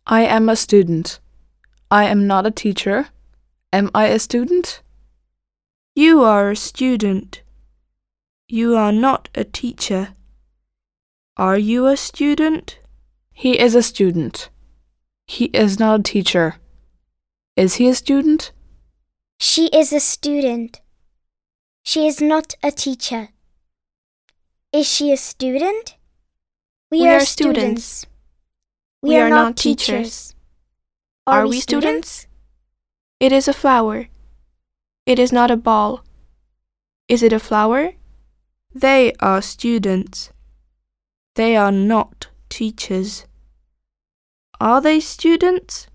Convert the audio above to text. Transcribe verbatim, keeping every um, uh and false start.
I am a student. I am not a teacher. Am I a student? You are a student. You are not a teacher. Are you a student? He is a student. He is not a teacher. Is he a student? She is a student. She is not a teacher. Is she a student? We, we are students. students. We, we are, are not teachers. Are, are we students? students? It is a flower. It is not a ball. Is it a flower? They are students. They are not teachers. Are they students?